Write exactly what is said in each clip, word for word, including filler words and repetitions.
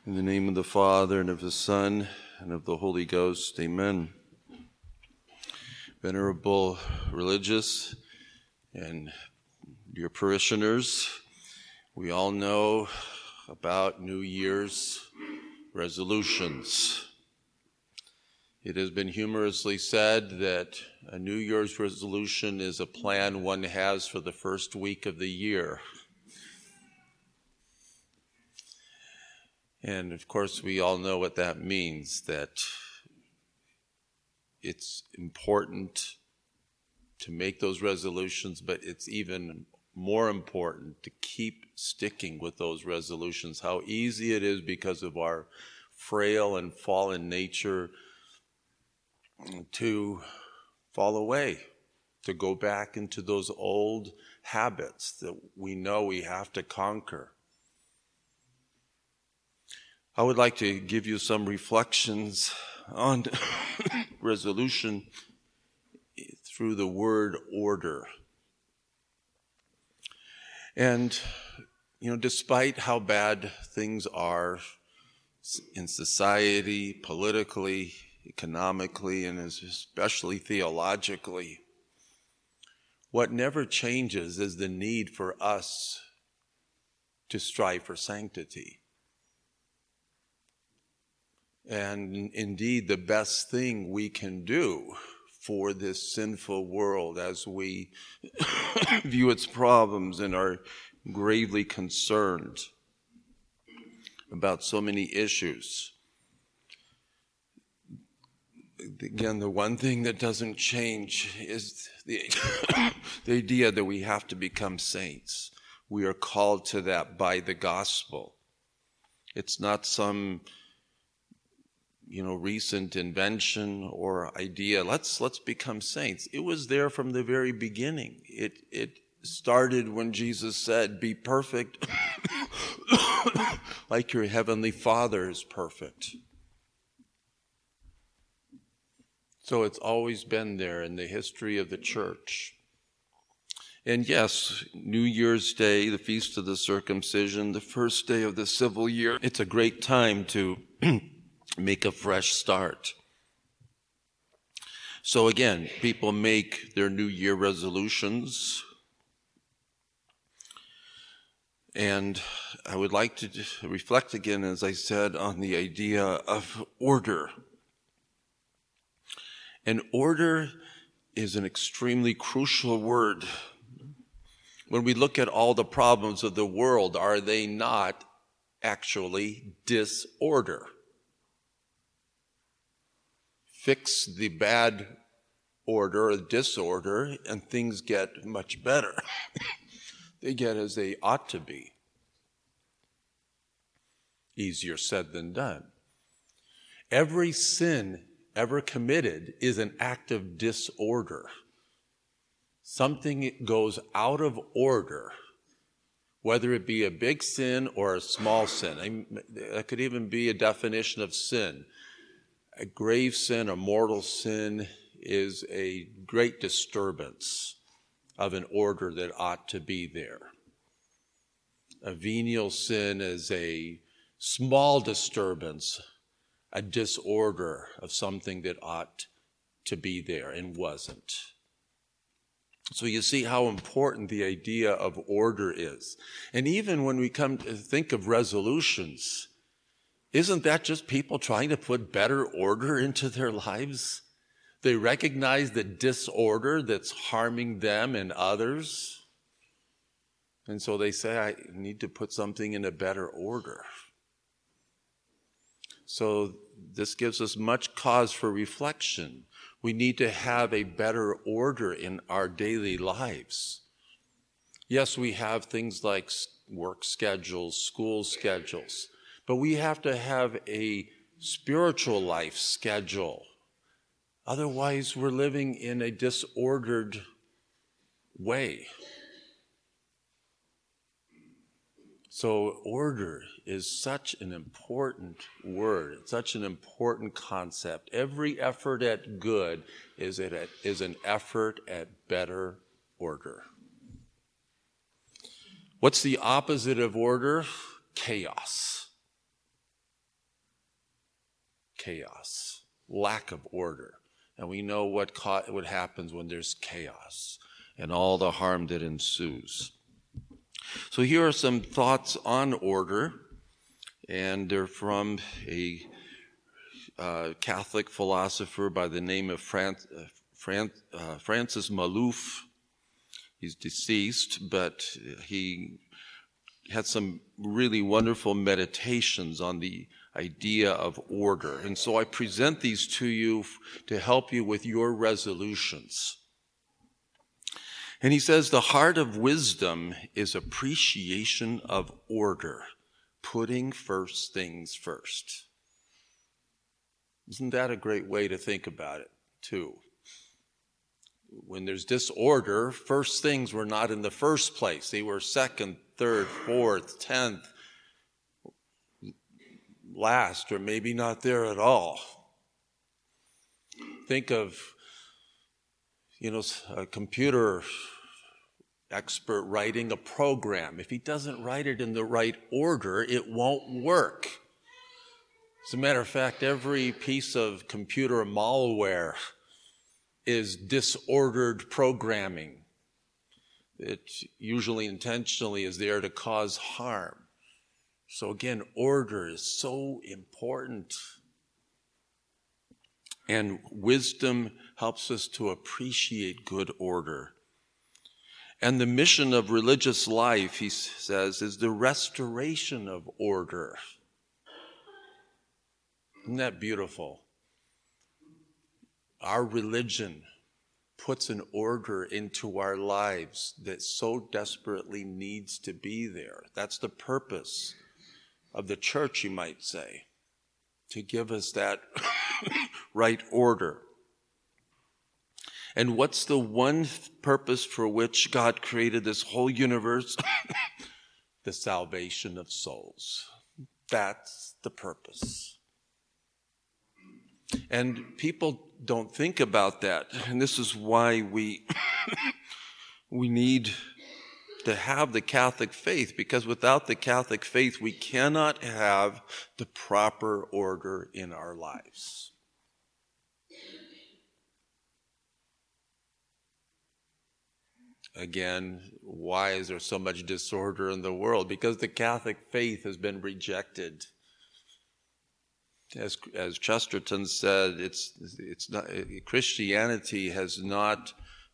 In the name of the Father, and of the Son, and of the Holy Ghost, amen. Venerable religious and dear parishioners, we all know about New Year's resolutions. It has been humorously said that a New Year's resolution is a plan one has for the first week of the year. And of course, we all know what that means, that it's important to make those resolutions, but it's even more important to keep sticking with those resolutions. How easy it is because of our frail and fallen nature to fall away, to go back into those old habits that we know we have to conquer. I would like to give you some reflections on resolution through the word order. And, you know, despite how bad things are in society, politically, economically, and especially theologically, what never changes is the need for us to strive for sanctity. And indeed, the best thing we can do for this sinful world as we view its problems and are gravely concerned about so many issues. Again, the one thing that doesn't change is the, the idea that we have to become saints. We are called to that by the gospel. It's not some you know, recent invention or idea. Let's let's become saints. It was there from the very beginning. It it started when Jesus said, "Be perfect, like your heavenly Father is perfect." So it's always been there in the history of the church. And yes, New Year's Day, the Feast of the Circumcision, the first day of the civil year, it's a great time to make a fresh start. So again, people make their New Year resolutions. And I would like to reflect again, as I said, on the idea of order. And order is an extremely crucial word. When we look at all the problems of the world, are they not actually disorder? Fix the bad order or disorder, and things get much better. They get as they ought to be. Easier said than done. Every sin ever committed is an act of disorder. Something goes out of order, whether it be a big sin or a small sin. I mean, that could even be a definition of sin. A grave sin, a mortal sin, is a great disturbance of an order that ought to be there. A venial sin is a small disturbance, a disorder of something that ought to be there and wasn't. So you see how important the idea of order is. And even when we come to think of resolutions, isn't that just people trying to put better order into their lives? They recognize the disorder that's harming them and others. And so they say, I need to put something in a better order. So this gives us much cause for reflection. We need to have a better order in our daily lives. Yes, we have things like work schedules, school schedules. But we have to have a spiritual life schedule. Otherwise, we're living in a disordered way. So order is such an important word, such an important concept. Every effort at good is, at, is an effort at better order. What's the opposite of order? Chaos. chaos, lack of order. And we know what, ca- what happens when there's chaos and all the harm that ensues. So here are some thoughts on order, and they're from a uh, Catholic philosopher by the name of Fran- uh, Fran- uh, Francis Maloof. He's deceased, but he had some really wonderful meditations on the idea of order. And so I present these to you to help you with your resolutions. And he says, the heart of wisdom is appreciation of order, putting first things first. Isn't that a great way to think about it, too? When there's disorder, first things were not in the first place. They were second, third, fourth, tenth, last, or maybe not there at all. Think of, you know, a computer expert writing a program. If he doesn't write it in the right order, it won't work. As a matter of fact, every piece of computer malware is disordered programming. It usually intentionally is there to cause harm. So again, order is so important. And wisdom helps us to appreciate good order. And the mission of religious life, he says, is the restoration of order. Isn't that beautiful? Our religion puts an order into our lives that so desperately needs to be there. That's the purpose of the church, you might say, to give us that right order. And what's the one purpose for which God created this whole universe? The salvation of souls. That's the purpose. And people don't think about that. And this is why we we need to have the Catholic faith, because without the Catholic faith, we cannot have the proper order in our lives. Again, why is there so much disorder in the world? Because the Catholic faith has been rejected. As, as Chesterton said, it's it's not Christianity has not.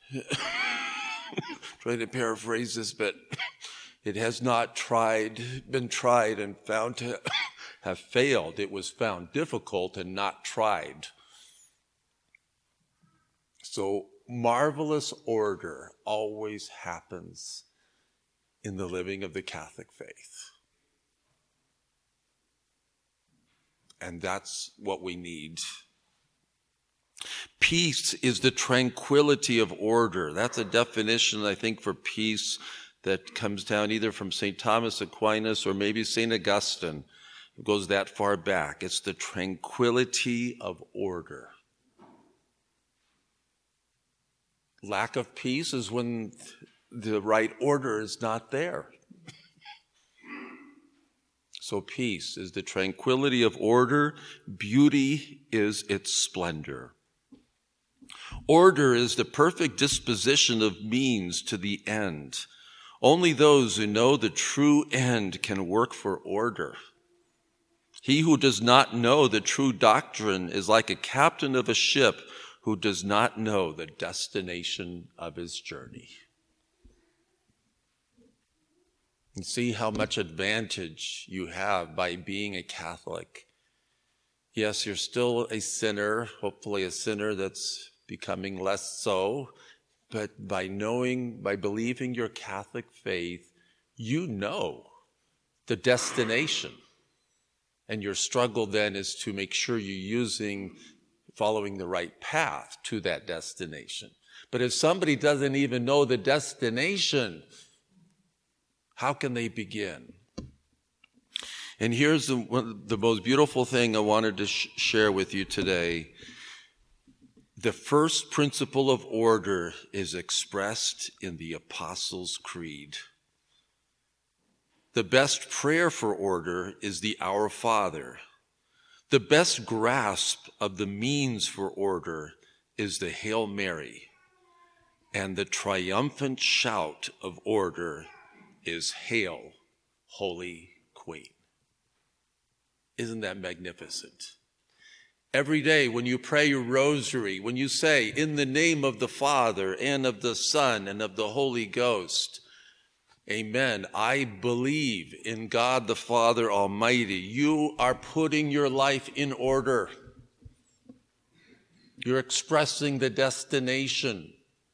Try to paraphrase this, but it has not tried, been tried and found to have failed. It was found difficult and not tried. So marvelous order always happens in the living of the Catholic faith. And that's what we need. Peace is the tranquility of order. That's a definition, I think, for peace that comes down either from Saint Thomas Aquinas or maybe Saint Augustine. It goes that far back. It's the tranquility of order. Lack of peace is when the right order is not there. So peace is the tranquility of order. Beauty is its splendor. Order is the perfect disposition of means to the end. Only those who know the true end can work for order. He who does not know the true doctrine is like a captain of a ship who does not know the destination of his journey. And see how much advantage you have by being a Catholic. Yes, you're still a sinner, hopefully a sinner that's becoming less so, but by knowing, by believing your Catholic faith, you know the destination. And your struggle then is to make sure you're using, following the right path to that destination. But if somebody doesn't even know the destination, how can they begin? And here's the, one, the most beautiful thing I wanted to sh- share with you today. The first principle of order is expressed in the Apostles' Creed. The best prayer for order is the Our Father. The best grasp of the means for order is the Hail Mary, and the triumphant shout of order is Hail, Holy Queen. Isn't that magnificent? Every day when you pray your rosary, when you say, in the name of the Father and of the Son and of the Holy Ghost, amen, I believe in God the Father Almighty, you are putting your life in order. You're expressing the destination.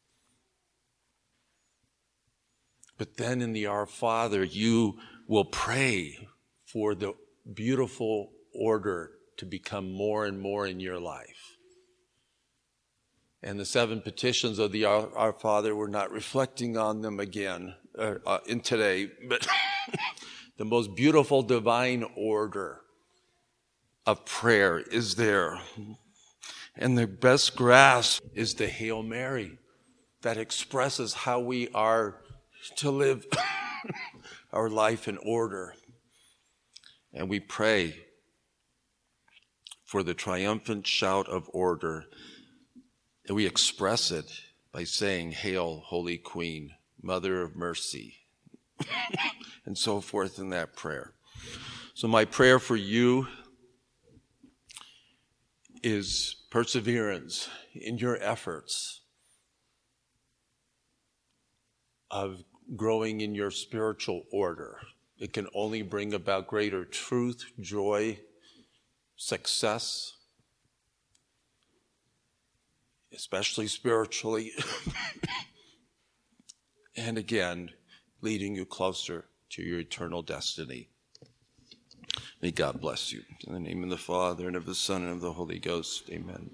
But then in the Our Father, you will pray for the beautiful order to become more and more in your life. And the seven petitions of the Our, Our Father, we're not reflecting on them again uh, uh, in today, but the most beautiful divine order of prayer is there. And the best grasp is the Hail Mary that expresses how we are to live our life in order. And we pray for the triumphant shout of order. And we express it by saying, Hail, Holy Queen, Mother of Mercy, and so forth in that prayer. So my prayer for you is perseverance in your efforts of growing in your spiritual order. It can only bring about greater truth, joy, success, especially spiritually, and again, leading you closer to your eternal destiny. May God bless you. In the name of the Father, and of the Son, and of the Holy Ghost, amen.